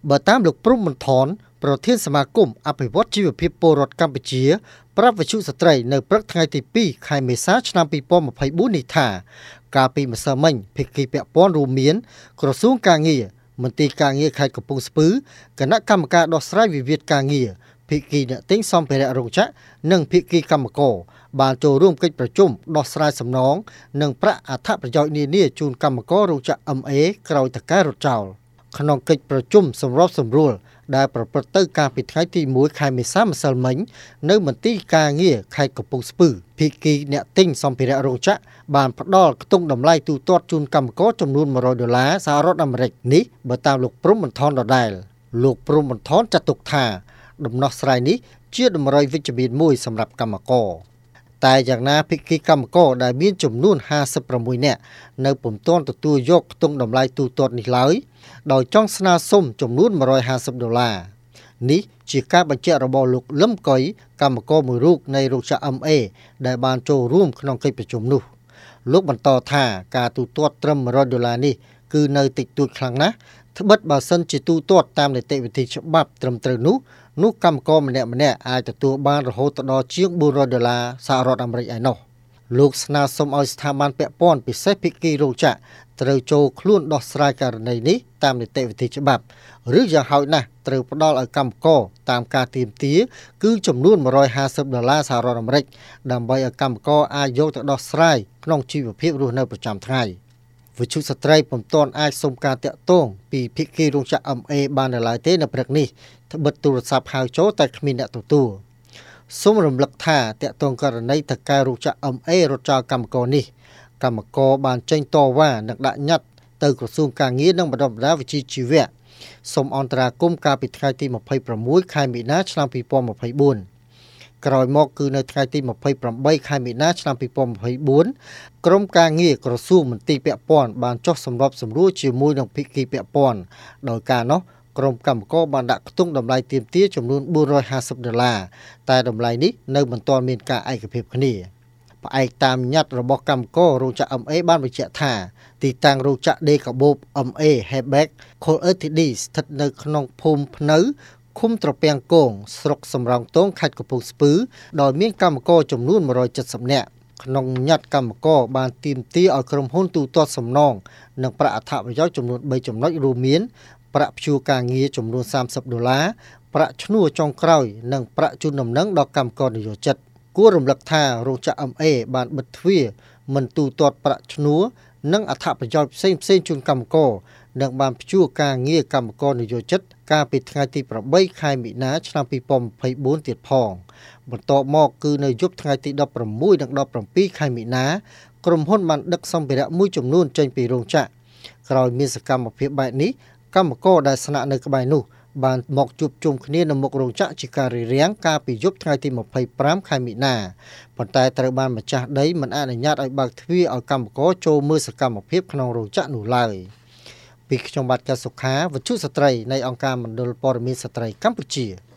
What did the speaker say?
បើតាមលោកព្រំមន្ថនប្រធានសមាគមអភិវឌ្ឍជីវភាពពលរដ្ឋកម្ពុជាប្រាប់វិទ្យុស្ត្រីនៅព្រឹកថ្ងៃទី2ខែមេសាឆ្នាំ2024នេះថាកាលពីម្សិលមិញភាគីពាក់ព័ន្ធរួមមានក្រសួងការងារមន្ទីរការងារខេត្តកំពង់ស្ពឺគណៈកម្មការដោះស្រាយវិវាទការងារភាគីអ្នកទិញសម្ភារៈរោងចក្រនិងភាគីកម្មករបានចូលរួមកិច្ចប្រជុំដោះស្រាយសំណងនិងប្រាក់អត្ថប្រយោជន៍នានាជូនកម្មកររោងចក្រ MA ក្រោយតការរត់ចោលក្នុងកិច្ចប្រជុំសម្របសម្រួលដែលប្រព្រឹត្តទៅកាលពីថ្ងៃទី1ខែមេសាម្សិលមិញនៅមន្ទីរការងារខេត្តកំពង់ស្ពឺភាគីអ្នកទិញសម្ភារៈរោងចក្របានផ្ដល់ខ្ទង់តម្លៃទូទាត់ជូនកម្មករចំនួន$100សហរដ្ឋអាមេរិកនេះបើតាមលោកព្រំមន្ថនដដែលលោកព្រំមន្ថនចាត់ទុកថាដំណោះស្រាយនេះជាតម្រុយវិជ្ជមានមួយសម្រាប់កម្មករតែយ៉ាងណាភាគីកម្មករដែលមានចំនួន56នាក់នៅពុំទាន់ទទួលយកខ្ទង់តម្លៃទូទាត់នេះឡើយដោយចង់ស្នើសុំចំនួន$150នេះជាការបញ្ជាក់របស់លោកលឹមកុយកម្មករមួយរូបនៃរោងចក្រ MA ដែលបានចូលរួមក្នុងកិច្ចប្រជុំនោះលោកបន្តថាការទូទាត់ត្រឹម$100នេះគឺនៅតិចតួចខ្លាំងណាស់ត្បិតបើសិនជាទូទាត់តាមនីតិវិធីច្បាប់ត្រឹមត្រូវនោះកម្មករម្នាក់អាចទទួលបានរហូតដល់ជាង$400សហរដ្ឋអាមេរិកឯណោះលោកស្នើសុំឲ្យស្ថាប័នពាក់ព័ន្ធពិសេសភាគីរោងចក្រត្រូវចូលខ្លួនដោះស្រាយករណីនេះតាមនីតិវិធីច្បាប់ឬយ៉ាងហោចណាស់ត្រូវផ្ដល់ឲ្យកម្មករតាមការទាមទារគឺចំនួន$150សហរដ្ឋអាមេរិកដើម្បីឲ្យកម្មករអាចយកទៅដោះស្រាយក្នុងជីវភាពរស់នៅប្រចាំថ្ងៃវិទ្យុស្ត្រីពុំទាន់អាចសុំការតាក់ទងពីភាគីរោងចក្រ MA បាននៅឡើយទេនៅព្រឹកនេះត្បិតទូរស័ព្ទហៅចូលតែគ្មានអ្នកទទួលសូមរំលឹកថាតាក់ទងករណីថៅកែរោងចក្រ MA រត់ចោលកម្មករនេះកម្មករបានចេញតវ៉ានិងដាក់ញត្តិទៅក្រសួងការងារនិងបណ្ដុះបណ្ដាលវិជ្ជាជីវៈសូមអន្តរាគមន៍កាលពីថ្ងៃទី26ខែមីនាឆ្នាំ2024ក្រោយមកគឺនៅថ្ងៃទី28ខែមីនាឆ្នាំ2024ក្រមការងារក្រសួងមន្ទីរពាក់ព័ន្ធបានចុះសម្របសម្រួលជាមួយនឹងភាគីពាក់ព័ន្ធដោយការនោះក្រុមកម្មករបានដាក់ខ្ទង់តម្លៃទាមទារចំនួន$450តែតម្លៃនេះនៅមិនទាន់មានការឯកភាពគ្នាផ្អែកតាមញត្តិរបស់កម្មកររោងចក្រ MA បានបញ្ជាក់ថាទីតាំងរោងចក្រដេកាបូប MA Hebek Coal Ltd ស្ថិតនៅក្នុងភូមិភ្នៅឃុំត្រពាំងគងស្រុកសំរោងទងខេត្តកំពង់ស្ពឺដោយមានកម្មករចំនួន170នាក់ក្នុងញត្តិកម្មករបានទាមទារឲ្យក្រុមហ៊ុនទូទាត់សំណងនិងប្រាក់អត្ថប្រយោជន៍ចំនួន3ចំណុចរួមមានប្រាក់ព្យួរការងារចំនួន$30ប្រាក់ឈ្នួលចុងក្រោយនិងប្រាក់ជូនដំណឹងដល់កម្មករនិយោជិតគួររំលឹកថារោងចក្រ MA បានបិទទ្វារមិនទូទាត់ប្រាក់ឈ្នួលនិងអត្ថប្រយោជន៍ផ្សេងជូនកម្មករនិងបានព្យួរការងារកម្មករនិយោជិតកាលពីថ្ងៃទី8ខែមីនាឆ្នាំ2024ទៀតផងបន្ទាប់មកគឺនៅយប់ថ្ងៃទី16និង17ខែមីនាក្រុមហ៊ុនបានដឹកសម្ភារៈមួយចំនួនចេញពីរោងចក្រក្រោយមានសកម្មភាពបែបនេះកម្មករដែលស្នាក់នៅក្បែរនោះបានមកជួបជុំគ្នានៅមុខរោងចក្រជាការរាំងកាលពីយប់ថ្ងៃទី25ខែមីនាប៉ុន្តែត្រូវបានម្ចាស់ដីមិនអនុញ្ញាតឲ្យបើកទ្វារឲ្យកម្មករចូលមើលសកម្មភាពក្នុងរោងចក្រនោះឡើយពីខ្ញុំបាទកសុខាវិទ្យុស្ត្រីនៃអង្គការមណ្ឌលព័ត៌មានស្ត្រីកម្ពុជា